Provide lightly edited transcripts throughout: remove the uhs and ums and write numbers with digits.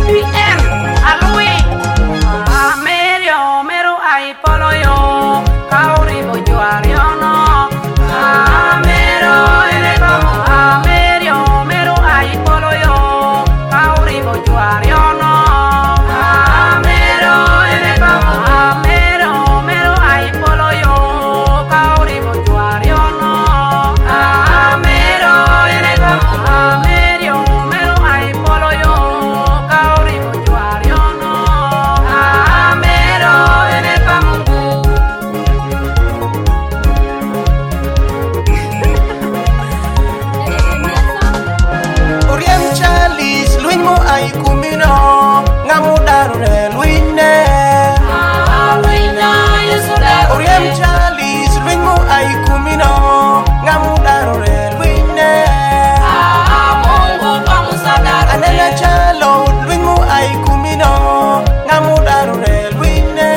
UPN alui Amerio meru ai polo yo kauri bojuario no Amero ene como Amerio meru ai polo yo kauri bojuario no Amero ene como Amero meru ai polo yo kauri bojuario no Amero ene como Amerio meru ai polo yo kauri bojuario no Amero ene como Oriem chalis luin mo ay kumino ngamu darure luine Oriem chalis luin mo ay kumino ngamu darure luine Anena chalo luin mo ay kumino ngamu darure luine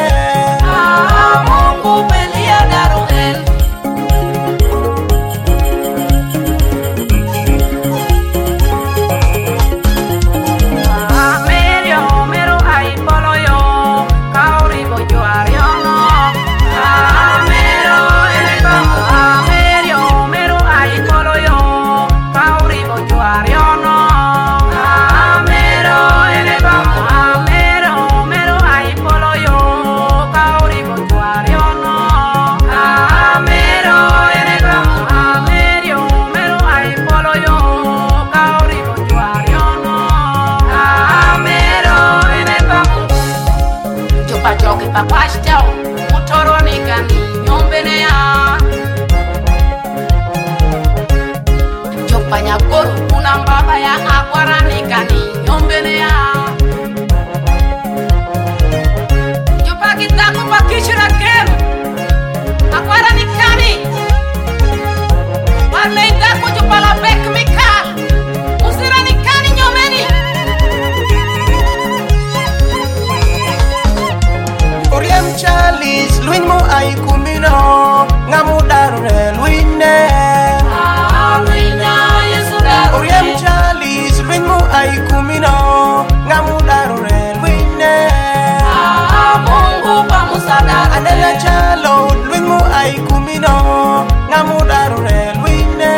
Amerio meru ai polo yo kauri bojuario no Amero ene como Amerio meru ai polo yo kauri bojuario no Amero ene como Amero meru ai polo yo kauri bojuario no Amero ene como Amerio meru ai polo yo kauri bojuario no Amero ene como Chupa choki papastao utoro nikani nyombene ya Chupa nyakoro una mbaba ya akwara nikani nyombene ya Chupa kitako pakishira kero akwara nikani Warle indako chupa la bek mikal Usira nikani nyomeni Oriem chalis luin mo ay kumino ngamu darure luine Oriem chalis luin mo ay kumino ngamu darure luine Anena chalo luin mo ay kumino ngamu darure luine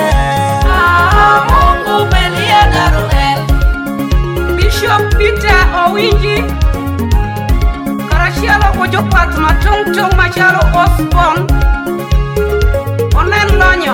Bishop Peter Owinji Karashialo Kojopat Matungtung Machalo Osborn Onen Lonyo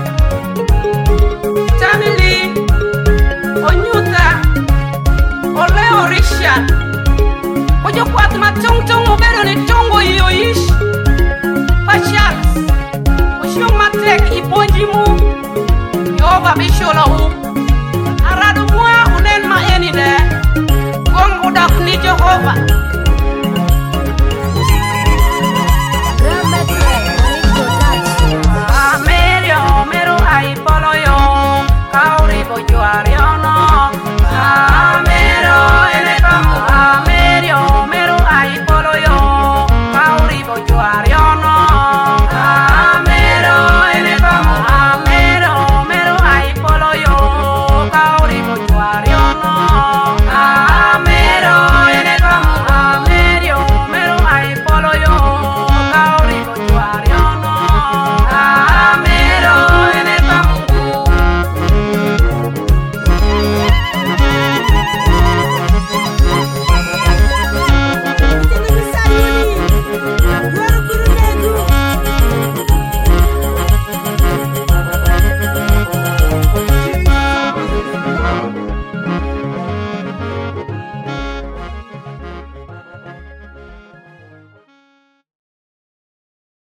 Tamili Onyuta Oleo Richard Kojopat Matungtung Obero ni Tongo Yoish Pachal Oshio Matek Iponjimu Yoba Bisholo Aradu Mwa Unen Maeni de Gong Udak ni Jehovah